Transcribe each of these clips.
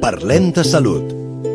Parlem de salut.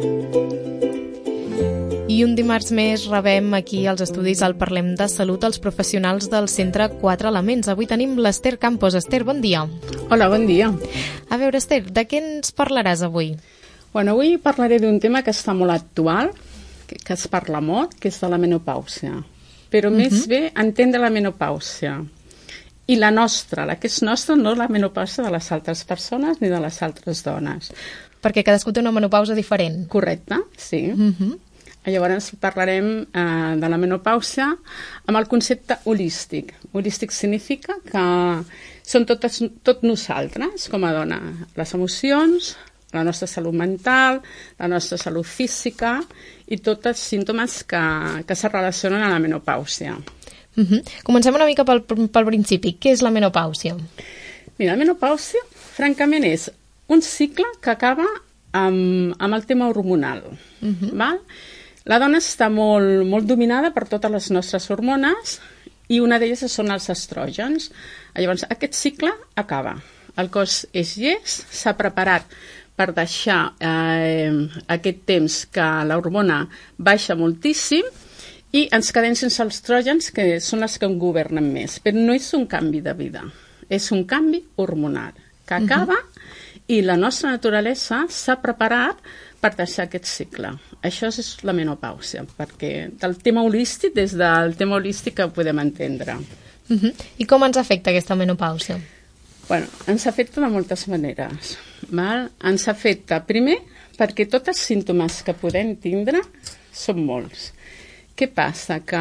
I un dimarts més rebem aquí als estudis al Parlem de Salut els professionals del Centre 4 Elements. Avui tenim l'Ester Campos. Ester, bon dia. Hola, bon dia. A veure, Ester, de què ens parlaràs avui? Bueno, avui parlaré d'un tema que està molt actual, que es parla molt, que és de la menopàusia. Però més bé entendre la menopàusia. I la nostra, la que és nostra, no la menopàusia de les altres persones ni de les altres dones. Perquè cadascú té una menopàusia diferent. Correcte, sí. Llavors parlarem de la menopàusia amb el concepte holístic. Holístic significa que són tot nosaltres, com a dona. Les emocions, la nostra salut mental, la nostra salut física i tots els símptomes que se relacionen a la menopàusia. Comencem una mica pel principi. Què és la menopàusia? Mira, la menopàusia, francament, és un cicle que acaba amb el tema hormonal. Val? La dona està molt dominada per totes les nostres hormones i una d'elles són els estrògens. Llavors, aquest cicle acaba. El cos és llest, s'ha preparat per deixar aquest temps que l'hormona baixa moltíssim i ens quedem sense els estrògens, que són els que en governen més. Però no és un canvi de vida, és un canvi hormonal que acaba i la nostra naturalesa s'ha preparat per deixar aquest cicle. Això és la menopàusia, perquè del tema holístic, des del tema holístic que podem entendre. I com ens afecta aquesta menopàusia? Bueno, ens afecta de moltes maneres. Val? Ens afecta, primer, perquè tots els símptomes que podem tindre són molts. Què passa? Que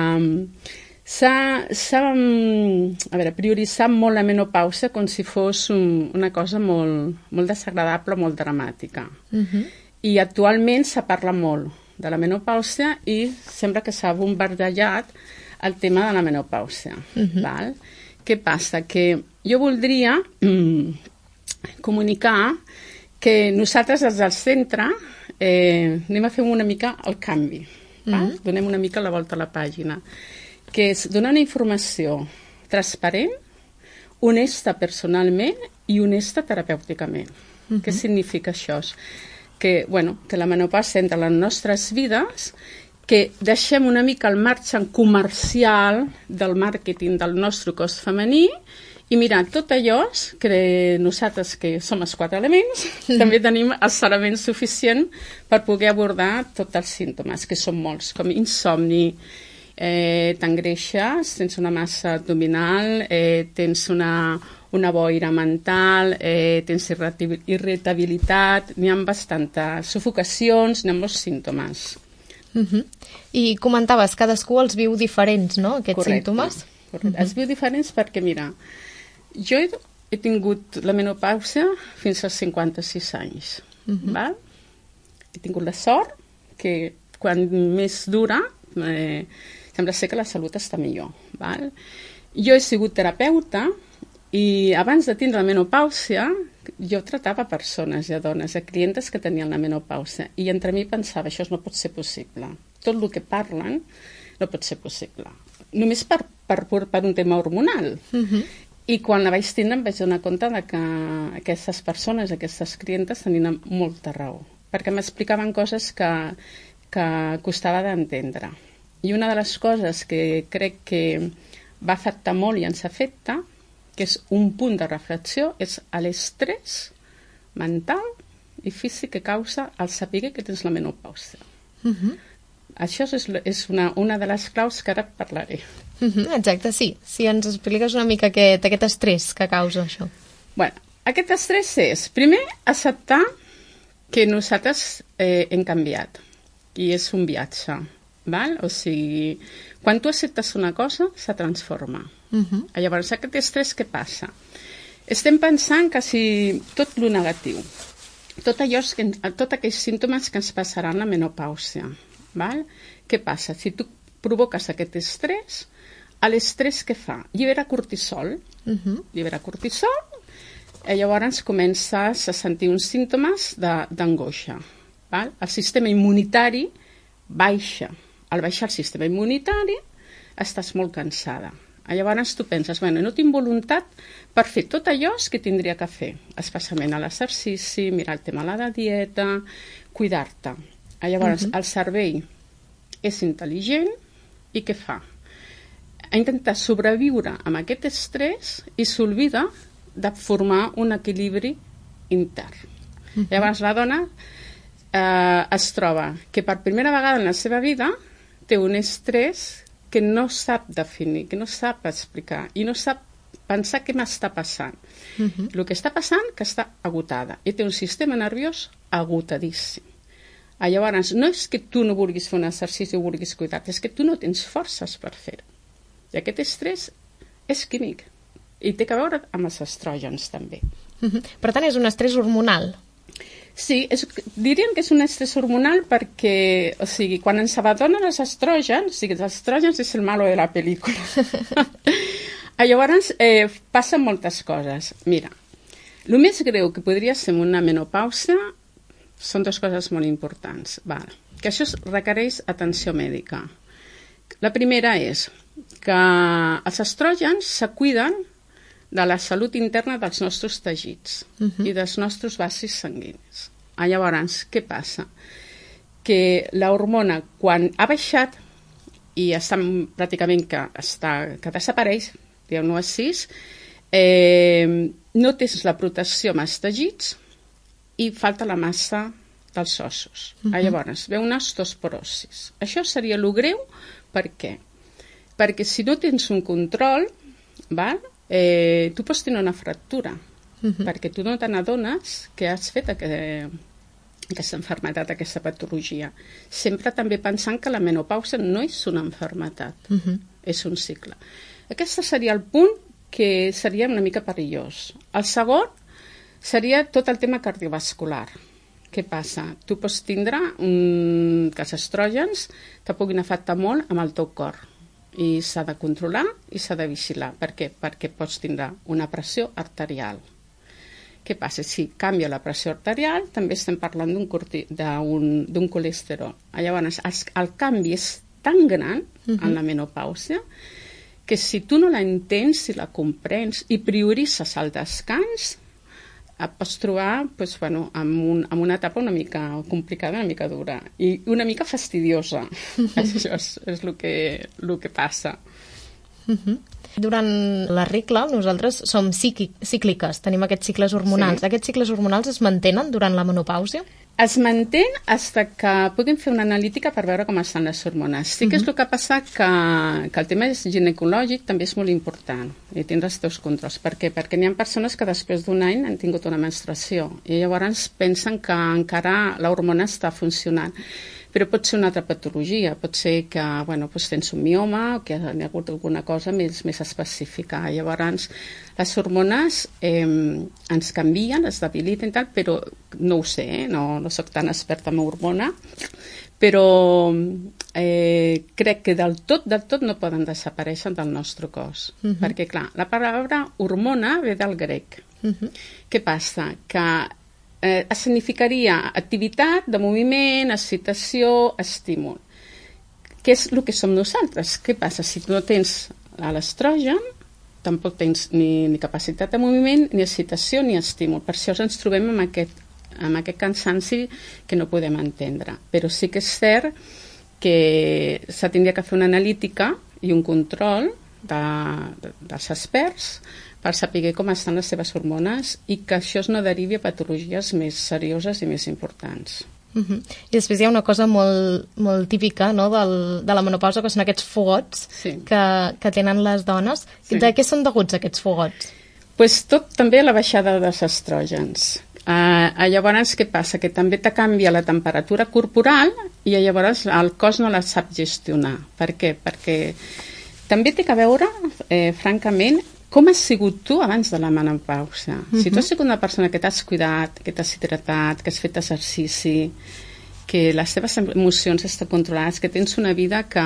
s'ha prioritzat molt la menopàusia com si fos una cosa molt desagradable, molt dramàtica. I actualment se parla molt de la menopàusia i sembla que s'ha bombardejat el tema de la menopàusia. Val? Què passa? Que jo voldria comunicar que nosaltres des del centre anem a fer una mica el canvi. Donem una mica la volta a la pàgina, que és donar una informació transparent, honesta personalment i honesta terapèuticament. Què significa això? Que la menopàusia entra a les nostres vides, que deixem una mica el marge comercial del màrqueting del nostre cos femení i mirar tot allò que nosaltres, que som els 4 elements, també tenim els elements suficients per poder abordar tots els símptomes, que són molts, com insomni, t'engreixes, tens una massa abdominal, tens una boira mental, tens irritabilitat, n'hi ha bastantes sufocacions, n'hi ha molts símptomes. I comentaves, cadascú els viu diferents, no?, aquests símptomes? Correcte. Els viu diferents perquè, mira, jo he tingut la menopàusia fins als 56 anys. Val? He tingut la sort que quan més dura sembla ser que la salut està millor. Val? Jo he sigut terapeuta i abans de tindre la menopàusia jo tractava persones, dones, clientes que tenien la menopàusia i entre mi pensava, això no pot ser possible. Tot el que parlen no pot ser possible. Només per un tema hormonal. I quan la vaig tindre em vaig donar compte que aquestes persones, aquestes clientes tenien molta raó, perquè m'explicaven coses que costava d'entendre. I una de les coses que crec que va afectar molt i ens afecta, que és un punt de reflexió, és l'estrès mental i físic que causa el saber que tens la menopàusia. Això és una de les claus que ara parlaré. Exacte, sí. Si ens expliques una mica aquest estrès que causa això. Bueno, aquest estrès és, primer, acceptar que nosaltres hem canviat i és un viatge. Val? O sigui, quan tu acceptes una cosa, se transforma. Llavors, aquest estrès, què passa? Estem pensant que si tot lo negatiu, tots aquells símptomes que ens passaran la menopàusia, val? Què passa? Si tu provoques aquest estrès, l'estrès què fa? Llibera cortisol. Llibera cortisol i llavors comences a sentir uns símptomes d'angoixa. El sistema immunitari baixa. Al baixar el sistema immunitari estàs molt cansada. Llavors tu penses, bueno, no tinc voluntat per fer tot allò que tindria que fer, especialment a l'exercici, mirar el tema de la dieta, cuidar-te. Llavors el cervell és intel·ligent i què fa? Intenta sobreviure amb aquest estrès i s'oblida de formar un equilibri intern. Llavors la dona es troba que per primera vegada en la seva vida té un estrès que no sap definir, que no sap explicar i no sap pensar què m'està passant. El que està passant que està agotada i té un sistema nerviós agotadíssim. Llavors no és que tu no vulguis fer un exercici o vulguis cuidar-te, és que tu no tens forces per fer-ho. I aquest estrès és químic i té a veure amb els estrògens també. Per tant, és un estrès hormonal. Sí, diríem que és un estrès hormonal perquè, o sigui, quan ens abadonen els estrògens, o sigui, els estrògens és el malo de la pel·lícula. Llavors, passen moltes coses. Mira, el més greu que podria ser una menopàusia són dues coses molt importants. Que això requereix atenció mèdica. La primera és que els estrògens se cuiden de la salut interna dels nostres teixits i dels nostres vasos sanguinis. Llavors, què passa? Que l'hormona, quan ha baixat i està pràcticament que desapareix, diguem-ho així, no tens la protecció amb els teixits i falta la massa dels ossos. Llavors, ve una osteoporosi. Això seria el greu, per què? Perquè si no tens un control, tu pots tenir una fractura, perquè tu no te n'adones que has fet aquesta malaltia, aquesta patologia. Sempre també pensant que la menopàusia no és una malaltia, és un cicle. Aquest seria el punt que seria una mica perillós. El segon seria tot el tema cardiovascular. Què passa? Tu pots tindre que els estrògens te puguin afectar molt amb el teu cor. I s'ha de controlar i s'ha de vigilar. Per què? Perquè pots tindre una pressió arterial. Què passa? Si canvia la pressió arterial, també estem parlant d'un colesterol. Llavors, el canvi és tan gran en la menopàusia que si tu no la entens, si la comprens i prioritzes el descans, et pots trobar amb una etapa una mica complicada, una mica dura i una mica fastidiosa. Això és el que passa. Durant la regla nosaltres som cícliques, tenim aquests cicles hormonals. Sí. Aquests cicles hormonals es mantenen durant la menopàusia? Es mantén fins que puguem fer una analítica per veure com estan les hormones. Sí que és el que passa que el tema ginecològic també és molt important i tindre els teus controls. Per què? Perquè n'hi ha persones que després d'un any han tingut una menstruació i llavors pensen que encara l'hormona està funcionant. Però pot ser una altra patologia, pot ser que tens un mioma o que hi ha hagut alguna cosa més específica. Llavors, les hormones ens canvien, es debiliten i tal, però no ho sé, no soc tan experta en hormona, però crec que del tot no poden desaparèixer del nostre cos. Perquè, clar, la paraula hormona ve del grec. Què passa? Que significaria activitat de moviment, excitació, estímul. Què és el que som nosaltres? Què passa? Si no tens l'estrogen, tampoc tens ni capacitat de moviment, ni excitació, ni estímul. Per això ens trobem amb aquest cansanci que no podem entendre. Però sí que és cert que se tindria que fer una analítica i un control dels experts per saber com estan les seves hormones i que això no derivi a patologies més serioses i més importants. I després hi ha una cosa molt típica, no, de la menopausa, que són aquests fogots que tenen les dones. Sí. De què són deguts aquests fogots? Tot també a la baixada dels estrògens. Llavors, què passa? Que també te canvia la temperatura corporal i llavors el cos no la sap gestionar. Per què? Perquè també té a veure, francament, com has sigut tu abans de la menopàusia. Si tu has sigut una persona que t'has cuidat, que t'has hidratat, que has fet exercici, que les teves emocions estan controlades, que tens una vida que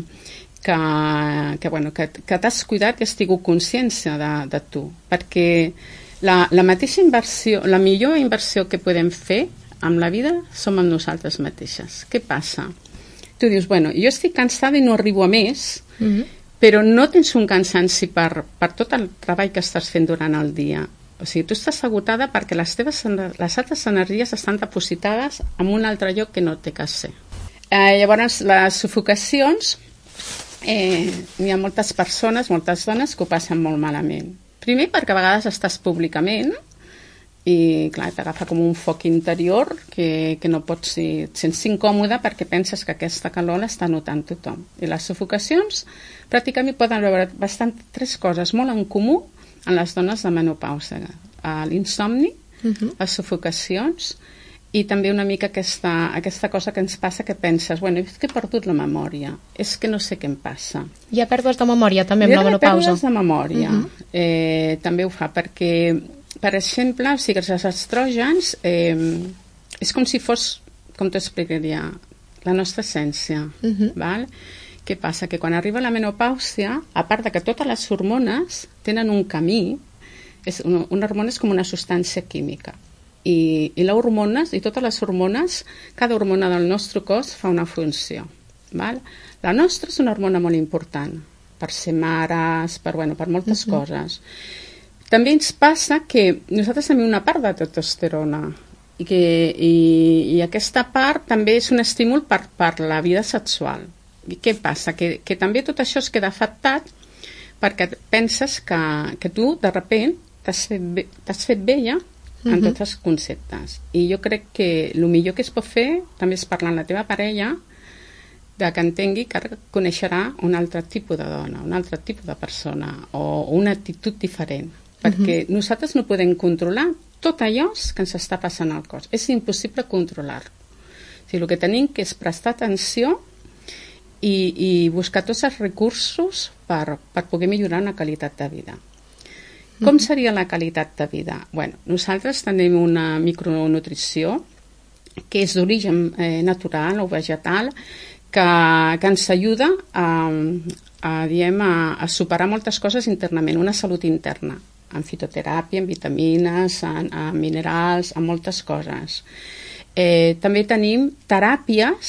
t'has cuidat i has tingut consciència de tu. Perquè la mateixa inversió, la millor inversió que podem fer amb la vida som amb nosaltres mateixes. Què passa? Tu dius, jo estic cansada i no arribo a més, però no tens un cansanci per tot el treball que estàs fent durant el dia. O sigui, tu estàs agotada perquè les altres energies estan depositades en un altre lloc que no té que ser. Llavors, les sufocacions, hi ha moltes persones, moltes dones que ho passen molt malament. Primer perquè a vegades estàs públicament i clar, t'agafa com un foc interior que no pots dir, et sents incòmode perquè penses que aquesta calor l'està notant tothom. I les sufocacions pràcticament poden veure tres coses molt en comú en les dones de menopausa. L'insomni, les sufocacions i també una mica aquesta cosa que ens passa que penses, bueno, és que he perdut la memòria, és que no sé què em passa. Hi ha pèrdues de memòria també amb la menopausa? Hi ha pèrdues de memòria, també ho fa, perquè per exemple, o sigui, els estrògens és com si fos, com t'ho explicaria, la nostra essència. Val? Què passa? Que quan arriba la menopàusia, a part de que totes les hormones tenen un camí, una hormona és com una substància química, i les hormones, i totes les hormones, cada hormona del nostre cos fa una funció. Val? La nostra és una hormona molt important, per ser mares, per moltes coses. També ens passa que nosaltres tenim una part de testosterona i aquesta part també és un estímul per la vida sexual. I què passa? Que també tot això es queda afectat perquè penses que tu, de sobte, t'has fet vella en tots els conceptes. I jo crec que el millor que es pot fer també és parlar amb la teva parella que entengui que ara coneixerà un altre tipus de dona, un altre tipus de persona o una actitud diferent. Perquè nosaltres no podem controlar tot allò que ens està passant al cos. És impossible controlar-ho. O sigui, el que tenim que és prestar atenció i buscar tots els recursos per poder millorar una qualitat de vida. Com seria la qualitat de vida? Bueno, nosaltres tenim una micronutrició que és d'origen natural o vegetal que ens ajuda a superar moltes coses internament, una salut interna, en fitoteràpia, en vitamines, en minerals, en moltes coses. També tenim teràpies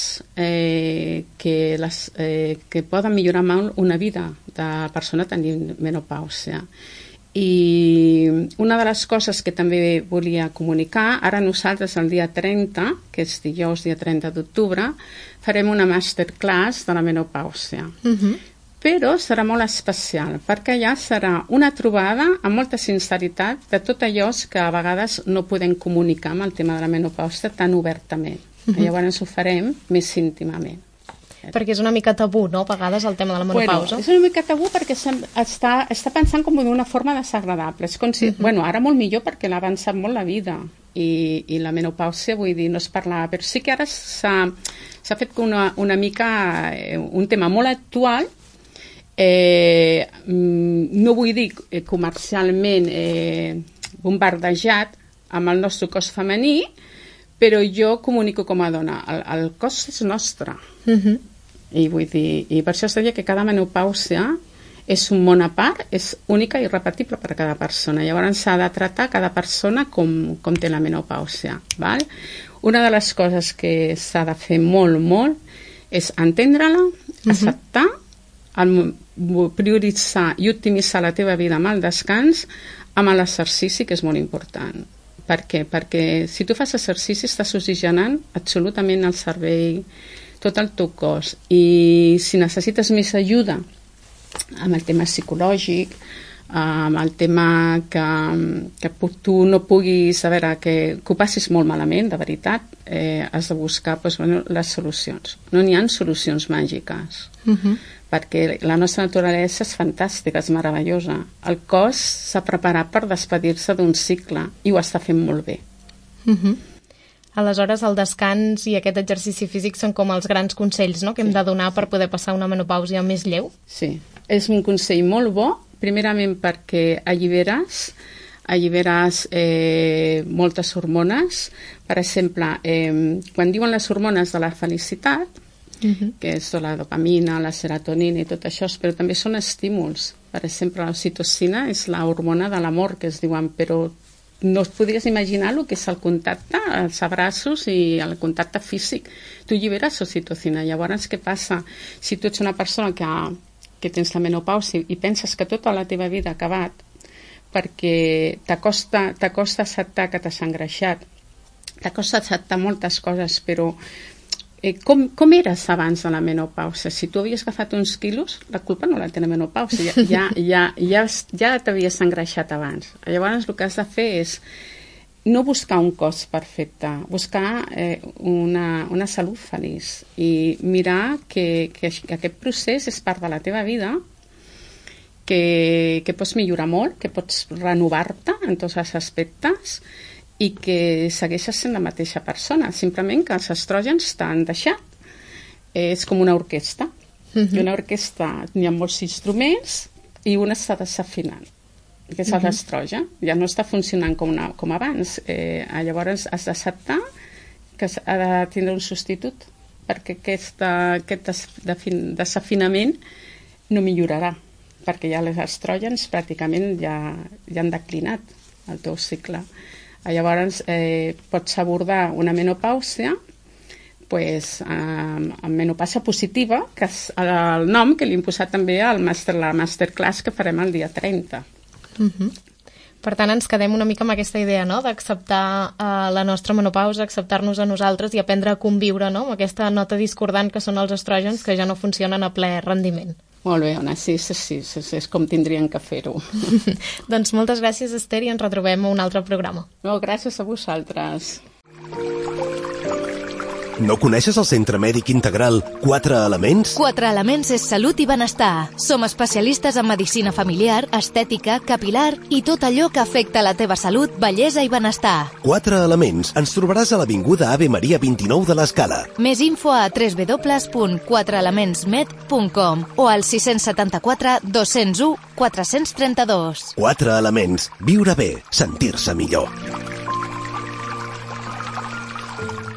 que poden millorar molt una vida de persona tenint menopàusia. I una de les coses que també volia comunicar, ara nosaltres el dia 30, que és dijous, dia 30 d'octubre, farem una masterclass de la menopàusia. Però serà molt especial, perquè allà serà una trobada amb molta sinceritat de tot allò que a vegades no podem comunicar amb el tema de la menopàusia tan obertament. Llavors ho farem més íntimament. Perquè és una mica tabú, no?, a vegades el tema de la menopausa. És una mica tabú perquè està pensant com d'una forma desagradable. És com si, ara molt millor perquè l'ha avançat molt la vida i la menopàusia, vull dir, no es parlava, però sí que ara s'ha fet una mica un tema molt actual. No vull dir comercialment bombardejat amb el nostre cos femení, però jo comunico com a dona, el cos és nostre. I vull dir, i per això es deia que cada menopàusia és un món a part, és única i irrepetible per a cada persona. Llavors s'ha de tractar cada persona com té la menopàusia. Val? Una de les coses que s'ha de fer molt, molt, és entendre-la, acceptar, prioritzar i optimitzar la teva vida amb el descans, amb l'exercici, que és molt important. Per què? Perquè si tu fas exercici estàs oxigenant absolutament el cervell, tot el teu cos, i si necessites més ajuda amb el tema psicològic, amb el tema que tu no puguis, a veure, que ho passis molt malament, de veritat, has de buscar les solucions. No n'hi ha solucions màgiques, perquè la nostra naturalesa és fantàstica, és meravellosa. El cos s'ha preparat per despedir-se d'un cicle i ho està fent molt bé. Aleshores, el descans i aquest exercici físic són com els grans consells, no?, que hem de donar per poder passar una menopàusia més lleu. Sí, és un consell molt bo, primerament perquè alliberes moltes hormones. Per exemple, quan diuen les hormones de la felicitat, que és la dopamina, la serotonina i tot això, però també són estímuls. Per exemple, l'oxitocina és l'hormona de l'amor, que es diuen, però no es podries imaginar el que és el contacte, els abraços i el contacte físic. Tu alliberes oxitocina. Llavors, què passa? Si tu ets una persona que que tens la menopausa i penses que tota la teva vida ha acabat, perquè t'acosta acceptar que t'has engreixat, t'acosta acceptar moltes coses, però com eres abans de la menopausa? Si tu havies agafat uns quilos, la culpa no la té la menopausa, ja t'havies engreixat abans. Llavors el que has de fer és no buscar un cos perfecte, buscar una salut feliç i mirar que aquest procés és part de la teva vida, que pots millorar molt, que pots renovar-te en tots els aspectes i que segueixes sent la mateixa persona, simplement que els estrògens t'han deixat. És com una orquestra. I una orquestra hi ha molts instruments i una està desafinant, que és l'estrogen. Ja no està funcionant com abans. Llavors has d'acceptar que ha de tindre un substitut, perquè aquest desafinament no millorarà, perquè ja els estrògens pràcticament ja han declinat el teu cicle. Llavors pots abordar una menopàusia amb menopàusia positiva, que és el nom que li hem posat també a la masterclass que farem el dia 30. Per tant, ens quedem una mica amb aquesta idea, no?, d'acceptar la nostra menopausa, acceptar-nos a nosaltres i aprendre a conviure, no?, amb aquesta nota discordant que són els estrògens que ja no funcionen a ple rendiment. Molt bé, Ona, sí, és com tindrien que fer-ho. Doncs moltes gràcies, Esther, i ens retrobem a un altre programa. No, gràcies a vosaltres. No coneixes el Centre Mèdic Integral 4 Elements? 4 Elements és salut i benestar. Som especialistes en medicina familiar, estètica, capilar i tot allò que afecta la teva salut, bellesa i benestar. 4 Elements. Ens trobaràs a l'Avinguda Ave Maria 29 de l'Escala. Més info a www.4elementsmed.com o al 674 201 432. 4 Elements. Viure bé, sentir-se millor.